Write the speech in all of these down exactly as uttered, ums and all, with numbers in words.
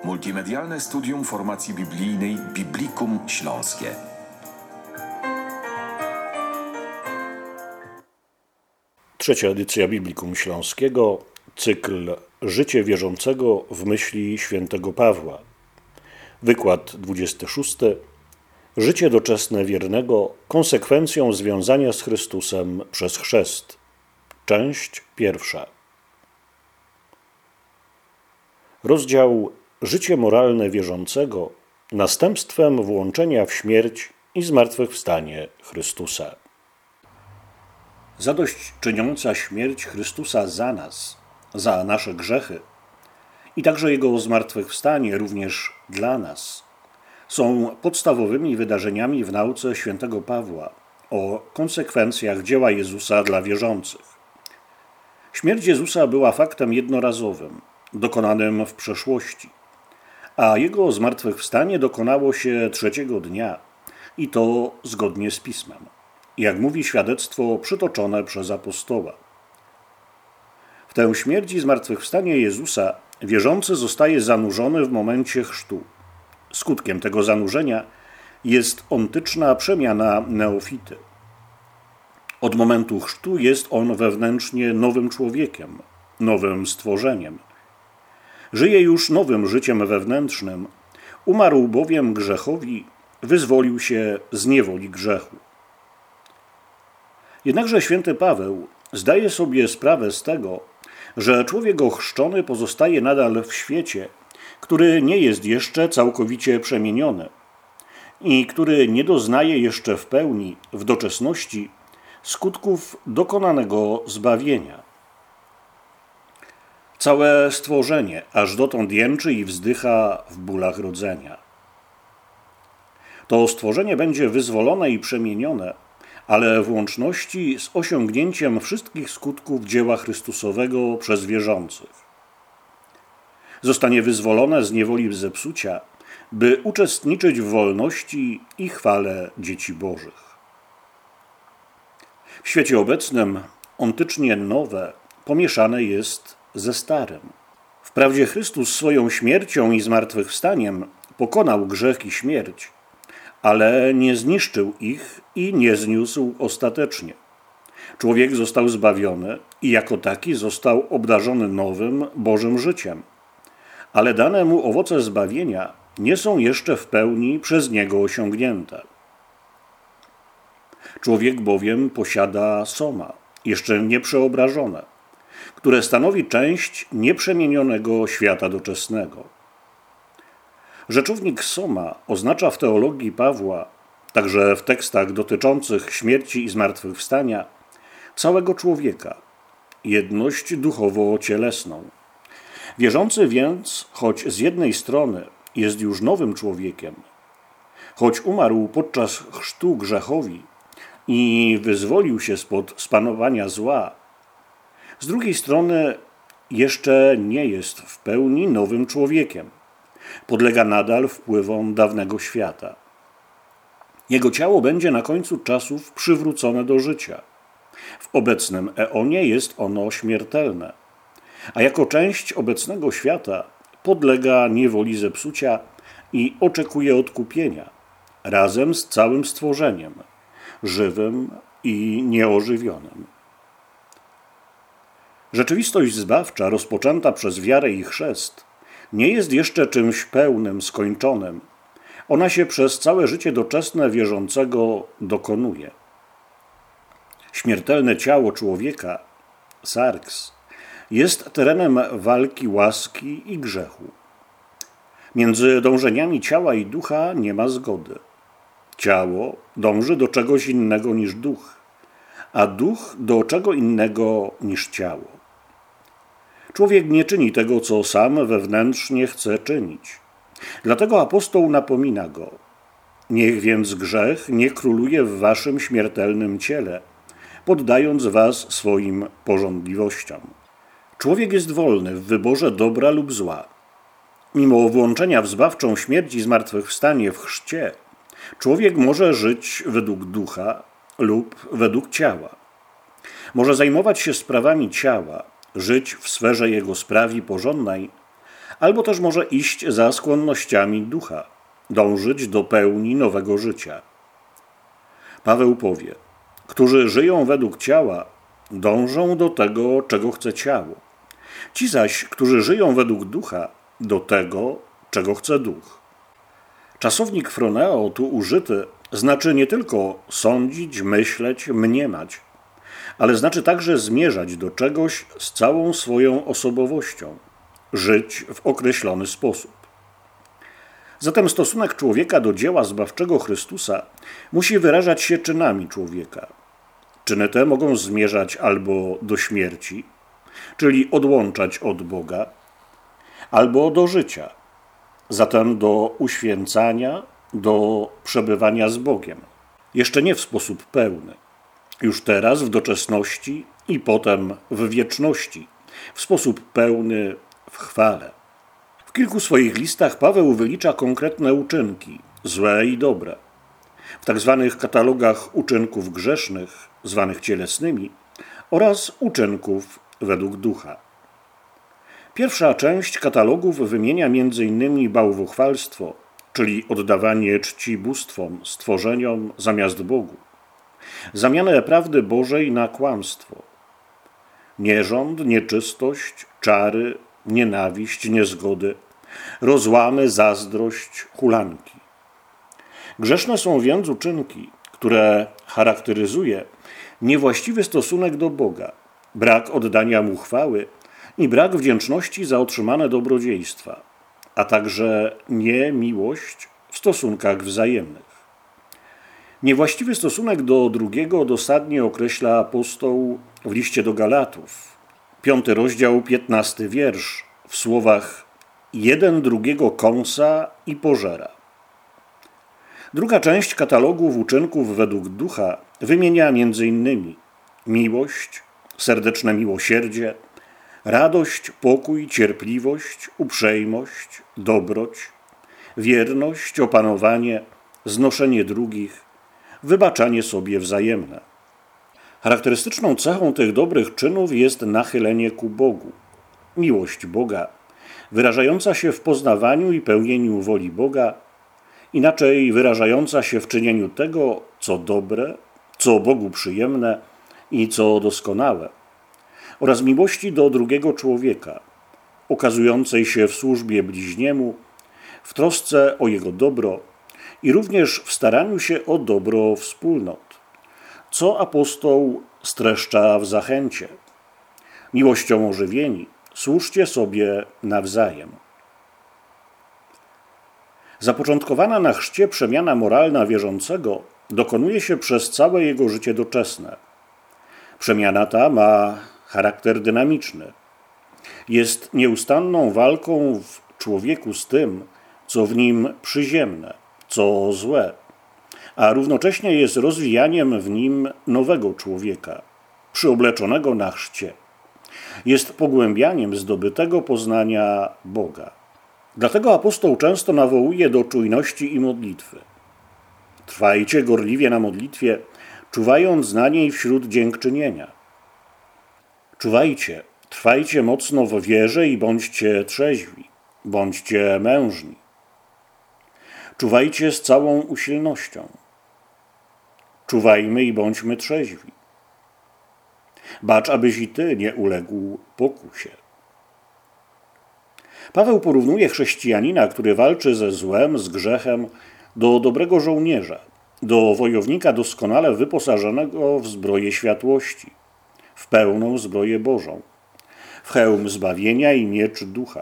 Multimedialne studium formacji biblijnej Biblikum Śląskie. Trzecia edycja Biblikum Śląskiego, cykl Życie wierzącego w myśli świętego Pawła. Wykład dwudziesty szósty. Życie doczesne wiernego konsekwencją związania z Chrystusem przez chrzest. Część pierwsza. Rozdział Życie moralne wierzącego następstwem włączenia w śmierć i zmartwychwstanie Chrystusa. Zadośćczyniąca śmierć Chrystusa za nas, za nasze grzechy i także Jego zmartwychwstanie również dla nas są podstawowymi wydarzeniami w nauce świętego Pawła o konsekwencjach dzieła Jezusa dla wierzących. Śmierć Jezusa była faktem jednorazowym, dokonanym w przeszłości, a Jego zmartwychwstanie dokonało się trzeciego dnia i to zgodnie z Pismem, jak mówi świadectwo przytoczone przez apostoła. W tę śmierć i zmartwychwstanie Jezusa wierzący zostaje zanurzony w momencie chrztu. Skutkiem tego zanurzenia jest ontyczna przemiana neofity. Od momentu chrztu jest on wewnętrznie nowym człowiekiem, nowym stworzeniem. Żyje już nowym życiem wewnętrznym, umarł bowiem grzechowi, wyzwolił się z niewoli grzechu. Jednakże święty Paweł zdaje sobie sprawę z tego, że człowiek ochrzczony pozostaje nadal w świecie, który nie jest jeszcze całkowicie przemieniony i który nie doznaje jeszcze w pełni, w doczesności, skutków dokonanego zbawienia. Całe stworzenie aż dotąd jęczy i wzdycha w bólach rodzenia. To stworzenie będzie wyzwolone i przemienione, ale w łączności z osiągnięciem wszystkich skutków dzieła Chrystusowego przez wierzących. Zostanie wyzwolone z niewoli zepsucia, by uczestniczyć w wolności i chwale dzieci Bożych. W świecie obecnym ontycznie nowe pomieszane jest ze starym. Wprawdzie Chrystus swoją śmiercią i zmartwychwstaniem pokonał grzech i śmierć, ale nie zniszczył ich i nie zniósł ostatecznie. Człowiek został zbawiony i jako taki został obdarzony nowym, Bożym życiem. Ale dane mu owoce zbawienia nie są jeszcze w pełni przez niego osiągnięte. Człowiek bowiem posiada soma, jeszcze nieprzeobrażone, które stanowi część nieprzemienionego świata doczesnego. Rzeczownik soma oznacza w teologii Pawła, także w tekstach dotyczących śmierci i zmartwychwstania, całego człowieka, jedność duchowo-cielesną. Wierzący więc, choć z jednej strony jest już nowym człowiekiem, choć umarł podczas chrztu grzechowi i wyzwolił się spod spanowania zła, z drugiej strony jeszcze nie jest w pełni nowym człowiekiem. Podlega nadal wpływom dawnego świata. Jego ciało będzie na końcu czasów przywrócone do życia. W obecnym eonie jest ono śmiertelne, a jako część obecnego świata podlega niewoli zepsucia i oczekuje odkupienia, razem z całym stworzeniem, żywym i nieożywionym. Rzeczywistość zbawcza rozpoczęta przez wiarę i chrzest nie jest jeszcze czymś pełnym, skończonym. Ona się przez całe życie doczesne wierzącego dokonuje. Śmiertelne ciało człowieka, sarks, jest terenem walki łaski i grzechu. Między dążeniami ciała i ducha nie ma zgody. Ciało dąży do czegoś innego niż duch, a duch do czego innego niż ciało. Człowiek nie czyni tego, co sam wewnętrznie chce czynić. Dlatego apostoł napomina go: niech więc grzech nie króluje w waszym śmiertelnym ciele, poddając was swoim pożądliwościom. Człowiek jest wolny w wyborze dobra lub zła. Mimo włączenia w zbawczą śmierć i zmartwychwstanie w chrzcie, człowiek może żyć według ducha lub według ciała. Może zajmować się sprawami ciała, żyć w sferze jego sprawi porządnej, albo też może iść za skłonnościami ducha, dążyć do pełni nowego życia. Paweł powie: którzy żyją według ciała, dążą do tego, czego chce ciało. Ci zaś, którzy żyją według ducha, do tego, czego chce duch. Czasownik phroneo tu użyty znaczy nie tylko sądzić, myśleć, mniemać, ale znaczy także zmierzać do czegoś z całą swoją osobowością, żyć w określony sposób. Zatem stosunek człowieka do dzieła zbawczego Chrystusa musi wyrażać się czynami człowieka. Czyny te mogą zmierzać albo do śmierci, czyli odłączać od Boga, albo do życia, zatem do uświęcania, do przebywania z Bogiem. Jeszcze nie w sposób pełny. Już teraz w doczesności i potem w wieczności, w sposób pełny w chwale. W kilku swoich listach Paweł wylicza konkretne uczynki, złe i dobre. W tak zwanych katalogach uczynków grzesznych, zwanych cielesnymi, oraz uczynków według ducha. Pierwsza część katalogów wymienia między innymi bałwochwalstwo, czyli oddawanie czci bóstwom, stworzeniom zamiast Bogu, zamianę prawdy Bożej na kłamstwo, nierząd, nieczystość, czary, nienawiść, niezgody, rozłamy, zazdrość, hulanki. Grzeszne są więc uczynki, które charakteryzuje niewłaściwy stosunek do Boga, brak oddania Mu chwały i brak wdzięczności za otrzymane dobrodziejstwa, a także niemiłość w stosunkach wzajemnych. Niewłaściwy stosunek do drugiego dosadnie określa apostoł w liście do Galatów, piąty rozdział, piętnasty wiersz, w słowach: jeden drugiego kąsa i pożera. Druga część katalogów uczynków według ducha wymienia między innymi miłość, serdeczne miłosierdzie, radość, pokój, cierpliwość, uprzejmość, dobroć, wierność, opanowanie, znoszenie drugich, wybaczanie sobie wzajemne. Charakterystyczną cechą tych dobrych czynów jest nachylenie ku Bogu, miłość Boga, wyrażająca się w poznawaniu i pełnieniu woli Boga, inaczej wyrażająca się w czynieniu tego, co dobre, co Bogu przyjemne i co doskonałe, oraz miłości do drugiego człowieka, okazującej się w służbie bliźniemu, w trosce o jego dobro i również w staraniu się o dobro wspólnot, co apostoł streszcza w zachęcie. Miłością ożywieni, służcie sobie nawzajem. Zapoczątkowana na chrzcie przemiana moralna wierzącego dokonuje się przez całe jego życie doczesne. Przemiana ta ma charakter dynamiczny. Jest nieustanną walką w człowieku z tym, co w nim przyziemne, co złe, a równocześnie jest rozwijaniem w nim nowego człowieka, przyobleczonego na chrzcie. Jest pogłębianiem zdobytego poznania Boga. Dlatego apostoł często nawołuje do czujności i modlitwy. Trwajcie gorliwie na modlitwie, czuwając na niej wśród dziękczynienia. Czuwajcie, trwajcie mocno w wierze i bądźcie trzeźwi, bądźcie mężni. Czuwajcie z całą usilnością. Czuwajmy i bądźmy trzeźwi. Bacz, abyś i ty nie uległ pokusie. Paweł porównuje chrześcijanina, który walczy ze złem, z grzechem, do dobrego żołnierza, do wojownika doskonale wyposażonego w zbroję światłości, w pełną zbroję Bożą, w hełm zbawienia i miecz ducha.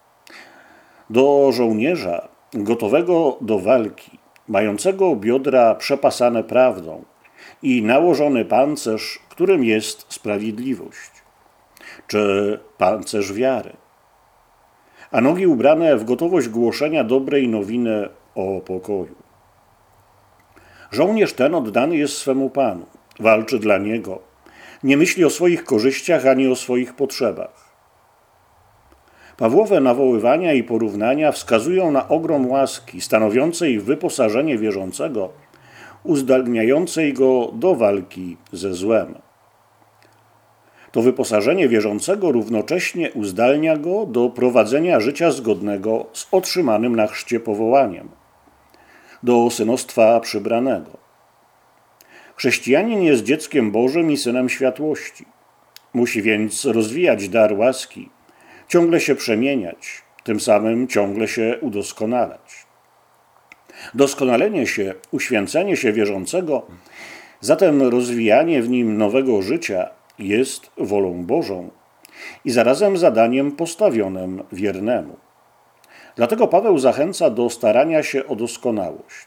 Do żołnierza gotowego do walki, mającego biodra przepasane prawdą i nałożony pancerz, którym jest sprawiedliwość, czy pancerz wiary, a nogi ubrane w gotowość głoszenia dobrej nowiny o pokoju. Żołnierz ten oddany jest swemu Panu, walczy dla Niego, nie myśli o swoich korzyściach ani o swoich potrzebach. Pawłowe nawoływania i porównania wskazują na ogrom łaski stanowiącej wyposażenie wierzącego, uzdalniającej go do walki ze złem. To wyposażenie wierzącego równocześnie uzdalnia go do prowadzenia życia zgodnego z otrzymanym na chrzcie powołaniem, do synostwa przybranego. Chrześcijanin jest dzieckiem Bożym i synem światłości. Musi więc rozwijać dar łaski, ciągle się przemieniać, tym samym ciągle się udoskonalać. Doskonalenie się, uświęcenie się wierzącego, zatem rozwijanie w nim nowego życia jest wolą Bożą i zarazem zadaniem postawionym wiernemu. Dlatego Paweł zachęca do starania się o doskonałość.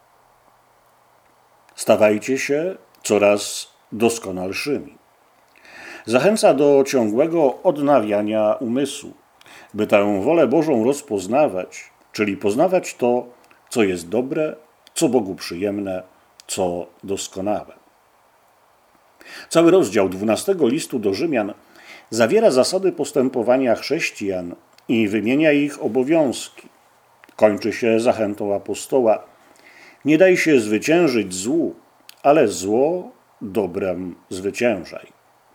Stawajcie się coraz doskonalszymi. Zachęca do ciągłego odnawiania umysłu, by tę wolę Bożą rozpoznawać, czyli poznawać to, co jest dobre, co Bogu przyjemne, co doskonałe. Cały rozdział dwunastego listu do Rzymian zawiera zasady postępowania chrześcijan i wymienia ich obowiązki. Kończy się zachętą apostoła: nie daj się zwyciężyć złu, ale zło dobrem zwyciężaj.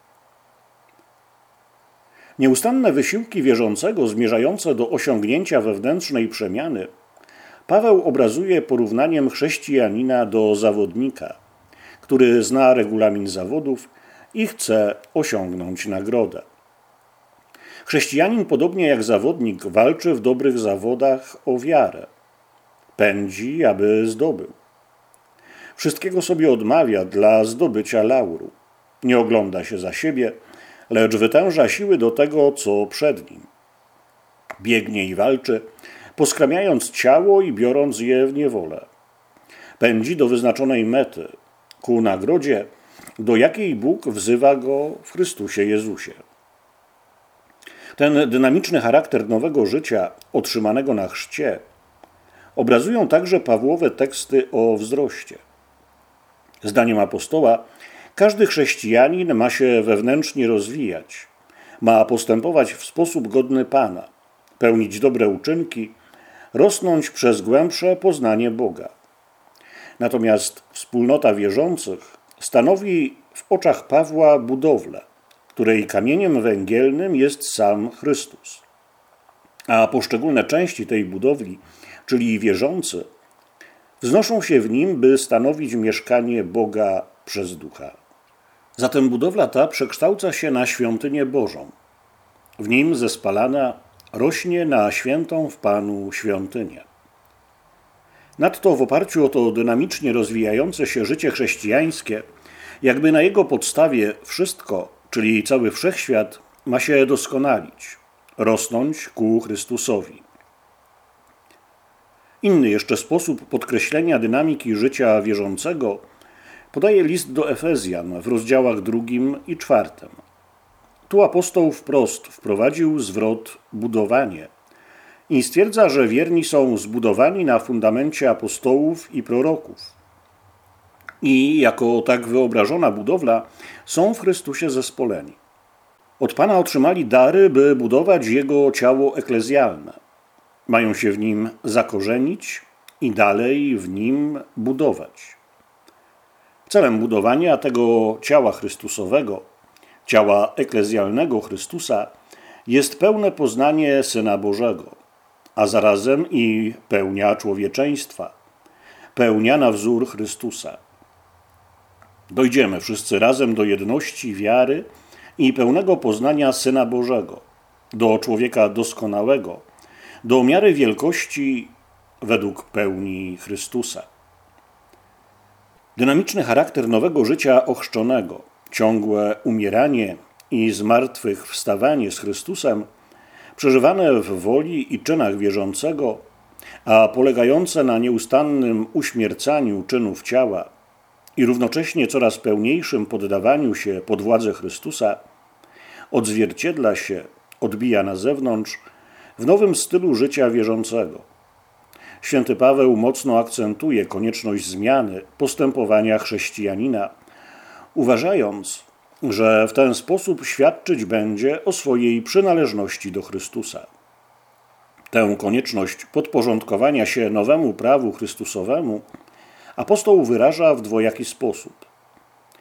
Nieustanne wysiłki wierzącego zmierzające do osiągnięcia wewnętrznej przemiany Paweł obrazuje porównaniem chrześcijanina do zawodnika, który zna regulamin zawodów i chce osiągnąć nagrodę. Chrześcijanin, podobnie jak zawodnik, walczy w dobrych zawodach o wiarę. Pędzi, aby zdobył. Wszystkiego sobie odmawia dla zdobycia lauru. Nie ogląda się za siebie, lecz wytęża siły do tego, co przed nim. Biegnie i walczy, poskramiając ciało i biorąc je w niewolę. Pędzi do wyznaczonej mety, ku nagrodzie, do jakiej Bóg wzywa go w Chrystusie Jezusie. Ten dynamiczny charakter nowego życia, otrzymanego na chrzcie, obrazują także Pawłowe teksty o wzroście. Zdaniem apostoła, każdy chrześcijanin ma się wewnętrznie rozwijać, ma postępować w sposób godny Pana, pełnić dobre uczynki, rosnąć przez głębsze poznanie Boga. Natomiast wspólnota wierzących stanowi w oczach Pawła budowlę, której kamieniem węgielnym jest sam Chrystus. A poszczególne części tej budowli, czyli wierzący, wznoszą się w nim, by stanowić mieszkanie Boga przez Ducha. Zatem budowla ta przekształca się na świątynię Bożą. W nim zespalana rośnie na świętą w Panu świątynię. Nadto w oparciu o to dynamicznie rozwijające się życie chrześcijańskie, jakby na jego podstawie wszystko, czyli cały wszechświat, ma się doskonalić, rosnąć ku Chrystusowi. Inny jeszcze sposób podkreślenia dynamiki życia wierzącego podaje list do Efezjan w rozdziałach drugim i czwartym. Tu apostoł wprost wprowadził zwrot budowanie i stwierdza, że wierni są zbudowani na fundamencie apostołów i proroków. I jako tak wyobrażona budowla są w Chrystusie zespoleni. Od Pana otrzymali dary, by budować Jego ciało eklezjalne. Mają się w nim zakorzenić i dalej w nim budować. Celem budowania tego ciała Chrystusowego, ciała eklezjalnego Chrystusa, jest pełne poznanie Syna Bożego, a zarazem i pełnia człowieczeństwa, pełnia na wzór Chrystusa. Dojdziemy wszyscy razem do jedności wiary i pełnego poznania Syna Bożego, do człowieka doskonałego, do miary wielkości według pełni Chrystusa. Dynamiczny charakter nowego życia ochrzczonego, ciągłe umieranie i zmartwychwstawanie z Chrystusem, przeżywane w woli i czynach wierzącego, a polegające na nieustannym uśmiercaniu czynów ciała i równocześnie coraz pełniejszym poddawaniu się pod władzę Chrystusa, odzwierciedla się, odbija na zewnątrz w nowym stylu życia wierzącego. Święty Paweł mocno akcentuje konieczność zmiany postępowania chrześcijanina, uważając, że w ten sposób świadczyć będzie o swojej przynależności do Chrystusa. Tę konieczność podporządkowania się nowemu prawu Chrystusowemu apostoł wyraża w dwojaki sposób.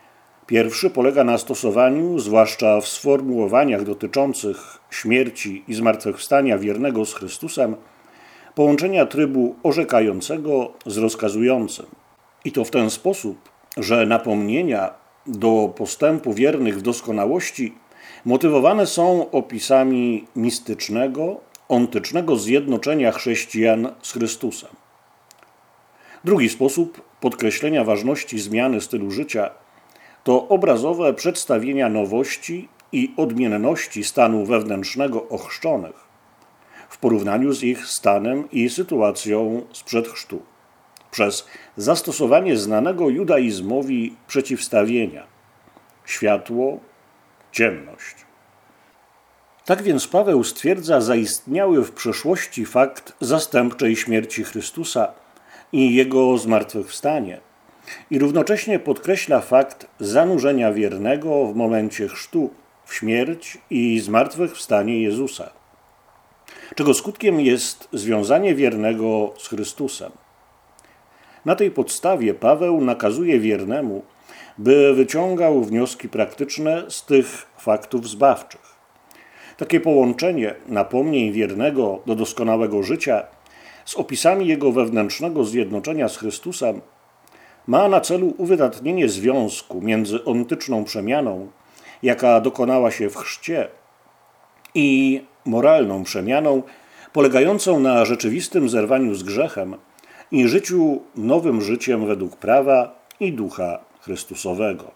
Pierwszy polega na stosowaniu, zwłaszcza w sformułowaniach dotyczących śmierci i zmartwychwstania wiernego z Chrystusem, połączenia trybu orzekającego z rozkazującym. I to w ten sposób, że napomnienia do postępu wiernych w doskonałości motywowane są opisami mistycznego, ontycznego zjednoczenia chrześcijan z Chrystusem. Drugi sposób podkreślenia ważności zmiany stylu życia to obrazowe przedstawienia nowości i odmienności stanu wewnętrznego ochrzczonych w porównaniu z ich stanem i sytuacją sprzed chrztu, przez zastosowanie znanego judaizmowi przeciwstawienia światło, ciemność. Tak więc Paweł stwierdza zaistniały w przeszłości fakt zastępczej śmierci Chrystusa i Jego zmartwychwstanie i równocześnie podkreśla fakt zanurzenia wiernego w momencie chrztu w śmierć i zmartwychwstanie Jezusa, czego skutkiem jest związanie wiernego z Chrystusem. Na tej podstawie Paweł nakazuje wiernemu, by wyciągał wnioski praktyczne z tych faktów zbawczych. Takie połączenie napomnień wiernego do doskonałego życia z opisami jego wewnętrznego zjednoczenia z Chrystusem ma na celu uwydatnienie związku między ontyczną przemianą, jaka dokonała się w chrzcie, i moralną przemianą polegającą na rzeczywistym zerwaniu z grzechem i życiu nowym życiem według prawa i ducha Chrystusowego.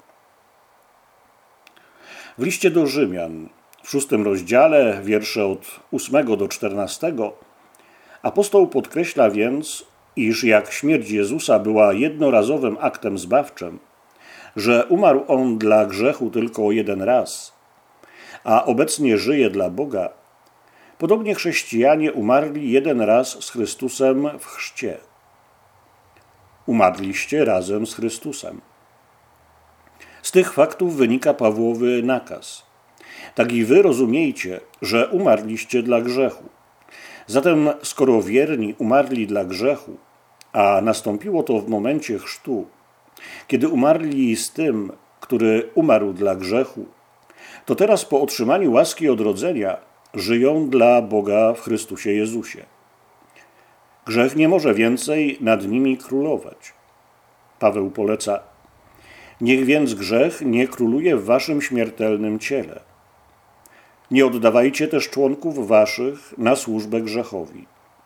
W liście do Rzymian w szóstym rozdziale, wiersze od ósmego do czternastego, apostoł podkreśla więc, iż jak śmierć Jezusa była jednorazowym aktem zbawczym, że umarł On dla grzechu tylko jeden raz, a obecnie żyje dla Boga, podobnie chrześcijanie umarli jeden raz z Chrystusem w chrzcie. Umarliście razem z Chrystusem. Z tych faktów wynika Pawłowy nakaz. Tak i wy rozumiejcie, że umarliście dla grzechu. Zatem, skoro wierni umarli dla grzechu, a nastąpiło to w momencie chrztu, kiedy umarli z tym, który umarł dla grzechu, to teraz po otrzymaniu łaski odrodzenia żyją dla Boga w Chrystusie Jezusie. Grzech nie może więcej nad nimi królować. Paweł poleca: niech więc grzech nie króluje w waszym śmiertelnym ciele. Nie oddawajcie też członków waszych na służbę grzechowi.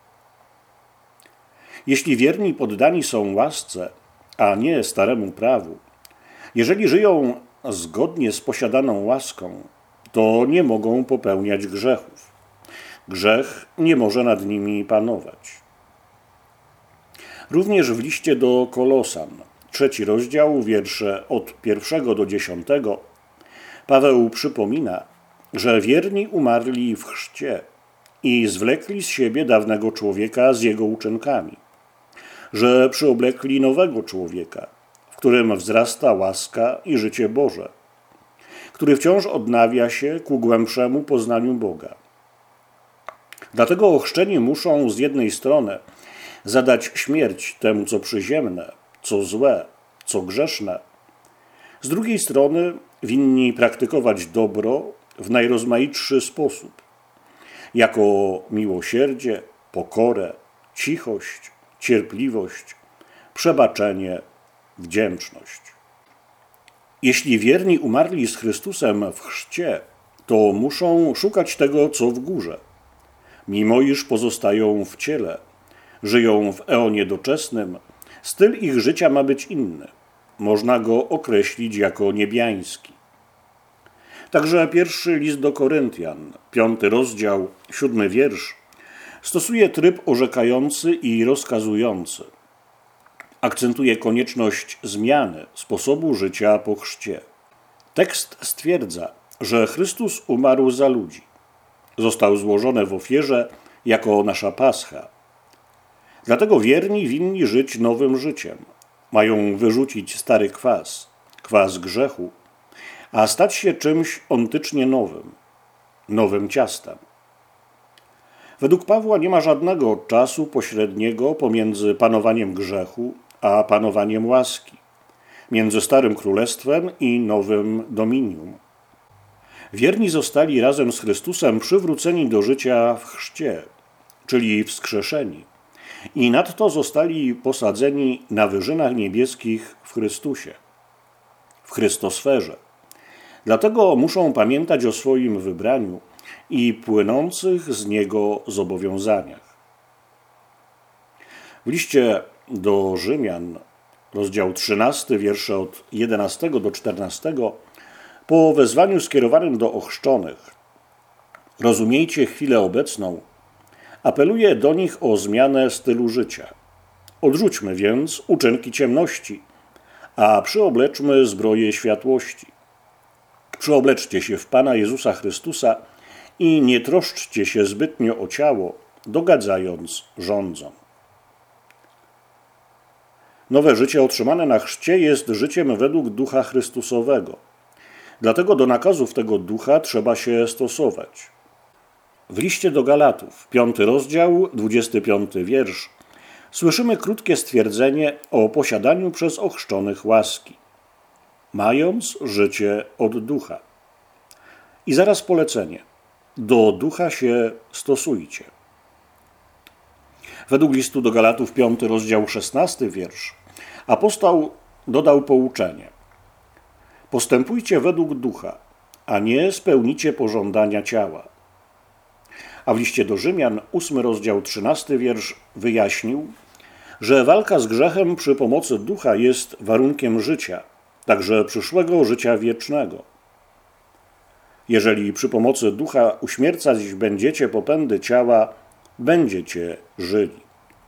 Jeśli wierni poddani są łasce, a nie staremu prawu, jeżeli żyją zgodnie z posiadaną łaską, to nie mogą popełniać grzechów. Grzech nie może nad nimi panować. Również w liście do Kolosan, trzeci rozdział, wiersze od pierwszego do dziesiątego, Paweł przypomina, że wierni umarli w chrzcie i zwlekli z siebie dawnego człowieka z jego uczynkami, że przyoblekli nowego człowieka, w którym wzrasta łaska i życie Boże, który wciąż odnawia się ku głębszemu poznaniu Boga. Dlatego ochrzczeni muszą z jednej strony zadać śmierć temu, co przyziemne, co złe, co grzeszne. Z drugiej strony winni praktykować dobro w najrozmaitszy sposób, jako miłosierdzie, pokorę, cichość, cierpliwość, przebaczenie, wdzięczność. Jeśli wierni umarli z Chrystusem w chrzcie, to muszą szukać tego, co w górze. Mimo iż pozostają w ciele, żyją w eonie doczesnym, styl ich życia ma być inny. Można go określić jako niebiański. Także pierwszy list do Koryntian, piąty rozdział, siódmy wiersz, stosuje tryb orzekający i rozkazujący. Akcentuje konieczność zmiany sposobu życia po chrzcie. Tekst stwierdza, że Chrystus umarł za ludzi. Został złożony w ofierze jako nasza pascha. Dlatego wierni winni żyć nowym życiem. Mają wyrzucić stary kwas, kwas grzechu, a stać się czymś ontycznie nowym, nowym ciastem. Według Pawła nie ma żadnego czasu pośredniego pomiędzy panowaniem grzechu a panowaniem łaski. między Starym Królestwem i Nowym Dominium. Wierni zostali razem z Chrystusem przywróceni do życia w chrzcie, czyli wskrzeszeni, i nadto zostali posadzeni na wyżynach niebieskich w Chrystusie, w Chrystosferze. Dlatego muszą pamiętać o swoim wybraniu i płynących z niego zobowiązaniach. W liście do Rzymian, rozdział trzynasty, wiersze od jedenastego do czternastego, po wezwaniu skierowanym do ochrzczonych: rozumiejcie chwilę obecną, apeluje do nich o zmianę stylu życia. Odrzućmy więc uczynki ciemności, a przyobleczmy zbroję światłości. Przyobleczcie się w Pana Jezusa Chrystusa i nie troszczcie się zbytnio o ciało, dogadzając rządzom. Nowe życie otrzymane na chrzcie jest życiem według Ducha Chrystusowego. Dlatego do nakazów tego Ducha trzeba się stosować. W liście do Galatów, piąty rozdział, dwudziesty piąty wiersz, słyszymy krótkie stwierdzenie o posiadaniu przez ochrzczonych łaski, mając życie od Ducha. I zaraz polecenie: do Ducha się stosujcie. Według listu do Galatów, piąty rozdział, szesnasty wiersz, apostoł dodał pouczenie: postępujcie według Ducha, a nie spełnicie pożądania ciała. A w liście do Rzymian, ósmy rozdział, trzynasty wiersz, wyjaśnił, że walka z grzechem przy pomocy Ducha jest warunkiem życia, także przyszłego życia wiecznego. Jeżeli przy pomocy Ducha uśmiercać będziecie popędy ciała, będziecie żyli.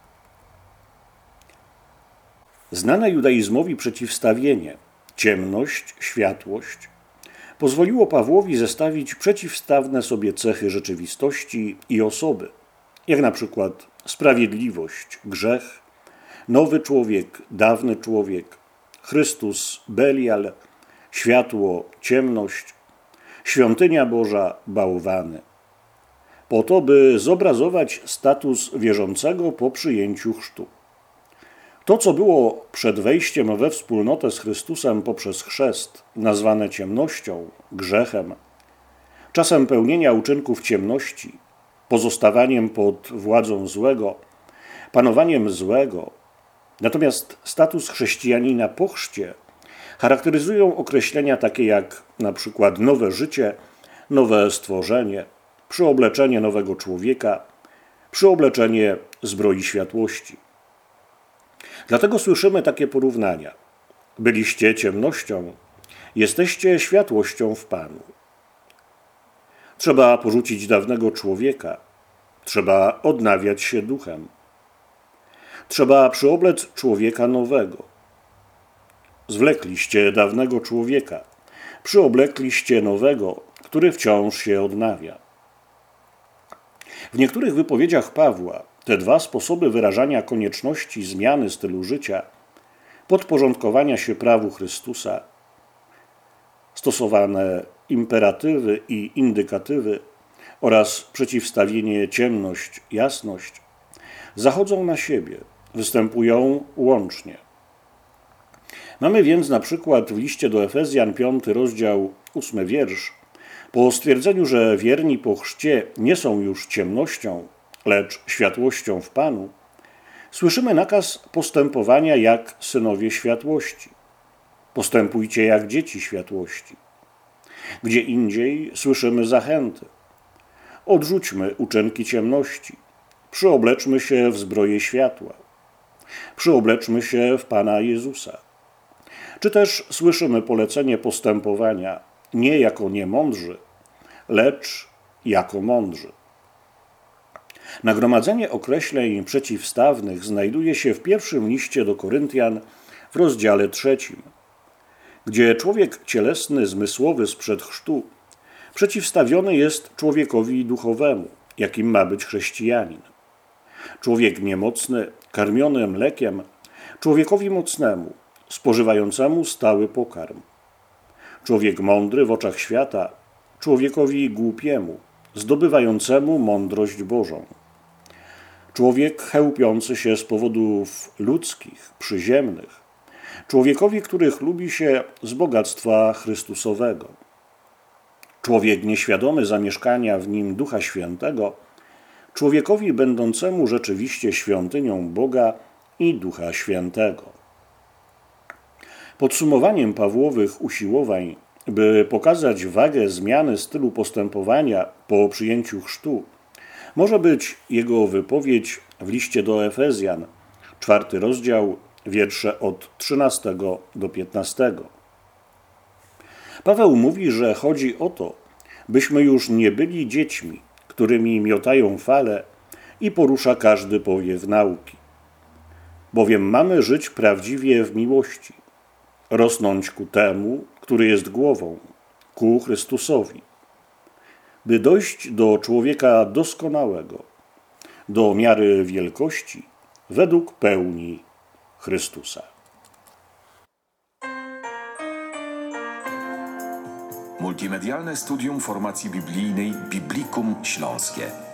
Znane judaizmowi przeciwstawienie ciemność, światłość pozwoliło Pawłowi zestawić przeciwstawne sobie cechy rzeczywistości i osoby, jak na przykład sprawiedliwość, grzech, nowy człowiek, dawny człowiek, Chrystus, Belial, światło, ciemność, świątynia Boża, bałwany, po to, by zobrazować status wierzącego po przyjęciu chrztu. To, co było przed wejściem we wspólnotę z Chrystusem poprzez chrzest, nazwane ciemnością, grzechem, czasem pełnienia uczynków ciemności, pozostawaniem pod władzą złego, panowaniem złego, natomiast status chrześcijanina po chrzcie charakteryzują określenia takie jak na przykład nowe życie, nowe stworzenie, przyobleczenie nowego człowieka, przyobleczenie zbroi światłości. Dlatego słyszymy takie porównania: byliście ciemnością, jesteście światłością w Panu. Trzeba porzucić dawnego człowieka, trzeba odnawiać się duchem. Trzeba przyoblec człowieka nowego. Zwlekliście dawnego człowieka, przyoblekliście nowego, który wciąż się odnawia. W niektórych wypowiedziach Pawła te dwa sposoby wyrażania konieczności zmiany stylu życia, podporządkowania się prawu Chrystusa, stosowane imperatywy i indykatywy oraz przeciwstawienie ciemność, jasność, zachodzą na siebie, występują łącznie. Mamy więc na przykład w liście do Efezjan, piąty rozdział, ósmy wiersz, po stwierdzeniu, że wierni po chrzcie nie są już ciemnością, lecz światłością w Panu, słyszymy nakaz postępowania jak synowie światłości. Postępujcie jak dzieci światłości. Gdzie indziej słyszymy zachęty: odrzućmy uczynki ciemności, przyobleczmy się w zbroję światła, przyobleczmy się w Pana Jezusa. Czy też słyszymy polecenie postępowania nie jako niemądrzy, lecz jako mądrzy. Nagromadzenie określeń przeciwstawnych znajduje się w pierwszym liście do Koryntian w rozdziale trzecim, gdzie człowiek cielesny, zmysłowy sprzed chrztu przeciwstawiony jest człowiekowi duchowemu, jakim ma być chrześcijanin. Człowiek niemocny, karmiony mlekiem, człowiekowi mocnemu, spożywającemu stały pokarm. Człowiek mądry w oczach świata, człowiekowi głupiemu, zdobywającemu mądrość Bożą. Człowiek chełpiący się z powodów ludzkich, przyziemnych, człowiekowi, który chlubi się z bogactwa Chrystusowego. Człowiek nieświadomy zamieszkania w nim Ducha Świętego, człowiekowi będącemu rzeczywiście świątynią Boga i Ducha Świętego. Podsumowaniem Pawłowych usiłowań, by pokazać wagę zmiany stylu postępowania po przyjęciu chrztu, może być jego wypowiedź w liście do Efezjan, czwarty rozdział, wiersze od trzynastego do piętnastego. Paweł mówi, że chodzi o to, byśmy już nie byli dziećmi, którymi miotają fale i porusza każdy powiew nauki. Bowiem mamy żyć prawdziwie w miłości, rosnąć ku temu, który jest głową, ku Chrystusowi, by dojść do człowieka doskonałego, do miary wielkości, według pełni Chrystusa. Multimedialne studium formacji biblijnej Biblikum Śląskie.